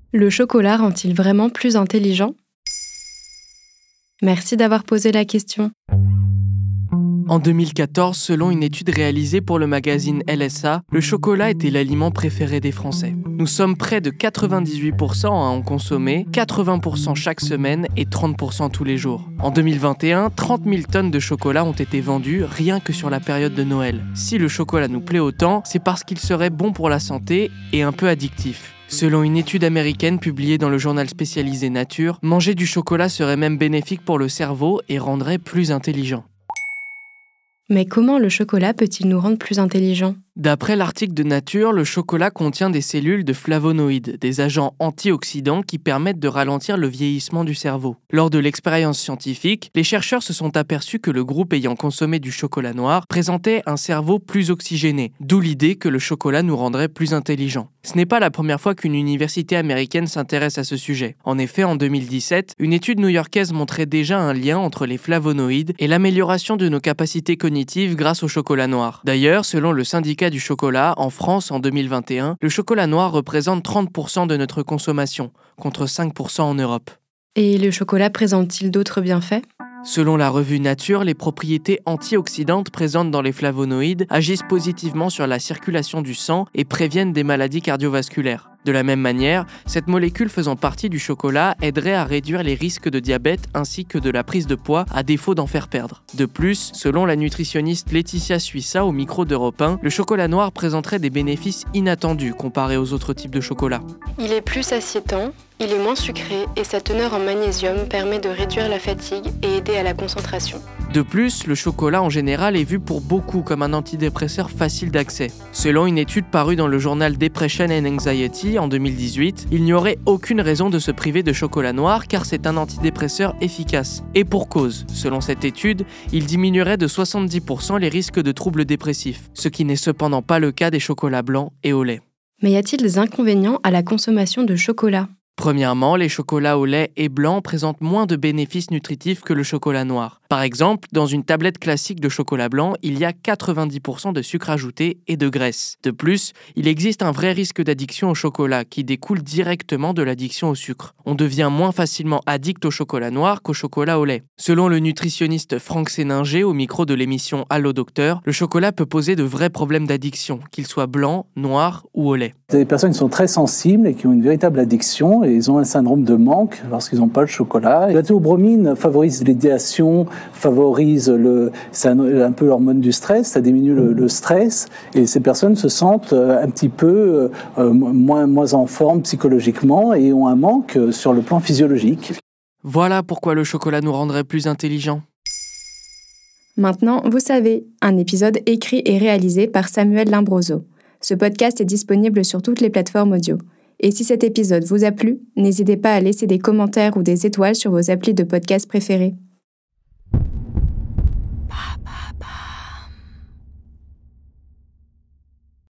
Le chocolat rend-il vraiment plus intelligent ? Merci d'avoir posé la question. En 2014, selon une étude réalisée pour le magazine LSA, le chocolat était l'aliment préféré des Français. Nous sommes près de 98% à en consommer, 80% chaque semaine et 30% tous les jours. En 2021, 30 000 tonnes de chocolat ont été vendues rien que sur la période de Noël. Si le chocolat nous plaît autant, c'est parce qu'il serait bon pour la santé et un peu addictif. Selon une étude américaine publiée dans le journal spécialisé Nature, manger du chocolat serait même bénéfique pour le cerveau et rendrait plus intelligent. Mais comment le chocolat peut-il nous rendre plus intelligents ? D'après l'article de Nature, le chocolat contient des cellules de flavonoïdes, des agents antioxydants qui permettent de ralentir le vieillissement du cerveau. Lors de l'expérience scientifique, les chercheurs se sont aperçus que le groupe ayant consommé du chocolat noir présentait un cerveau plus oxygéné, d'où l'idée que le chocolat nous rendrait plus intelligents. Ce n'est pas la première fois qu'une université américaine s'intéresse à ce sujet. En effet, en 2017, une étude new-yorkaise montrait déjà un lien entre les flavonoïdes et l'amélioration de nos capacités cognitives grâce au chocolat noir. D'ailleurs, selon le syndicat du chocolat, en France en 2021, le chocolat noir représente 30% de notre consommation, contre 5% en Europe. Et le chocolat présente-t-il d'autres bienfaits ? Selon la revue Nature, les propriétés antioxydantes présentes dans les flavonoïdes agissent positivement sur la circulation du sang et préviennent des maladies cardiovasculaires. De la même manière, cette molécule faisant partie du chocolat aiderait à réduire les risques de diabète ainsi que de la prise de poids à défaut d'en faire perdre. De plus, selon la nutritionniste Laetitia Suissa au micro d'Europe 1, le chocolat noir présenterait des bénéfices inattendus comparés aux autres types de chocolat. Il est plus satiétant, il est moins sucré et sa teneur en magnésium permet de réduire la fatigue et aider à la concentration. De plus, le chocolat en général est vu pour beaucoup comme un antidépresseur facile d'accès. Selon une étude parue dans le journal Depression and Anxiety en 2018, il n'y aurait aucune raison de se priver de chocolat noir car c'est un antidépresseur efficace. Et pour cause, selon cette étude, il diminuerait de 70% les risques de troubles dépressifs, ce qui n'est cependant pas le cas des chocolats blancs et au lait. Mais y a-t-il des inconvénients à la consommation de chocolat ? Premièrement, les chocolats au lait et blanc présentent moins de bénéfices nutritifs que le chocolat noir. Par exemple, dans une tablette classique de chocolat blanc, il y a 90% de sucre ajouté et de graisse. De plus, il existe un vrai risque d'addiction au chocolat qui découle directement de l'addiction au sucre. On devient moins facilement addict au chocolat noir qu'au chocolat au lait. Selon le nutritionniste Franck Séninger au micro de l'émission Allo Docteur, le chocolat peut poser de vrais problèmes d'addiction, qu'il soit blanc, noir ou au lait. Des personnes qui sont très sensibles et qui ont une véritable addiction et ils ont un syndrome de manque lorsqu'ils n'ont pas le chocolat. La théobromine favorise l'idéation, favorise c'est un peu l'hormone du stress, ça diminue le stress et ces personnes se sentent un petit peu moins en forme psychologiquement et ont un manque sur le plan physiologique. Voilà pourquoi le chocolat nous rendrait plus intelligents. Maintenant, vous savez, un épisode écrit et réalisé par Samuel Limbroso. Ce podcast est disponible sur toutes les plateformes audio. Et si cet épisode vous a plu, n'hésitez pas à laisser des commentaires ou des étoiles sur vos applis de podcast préférés.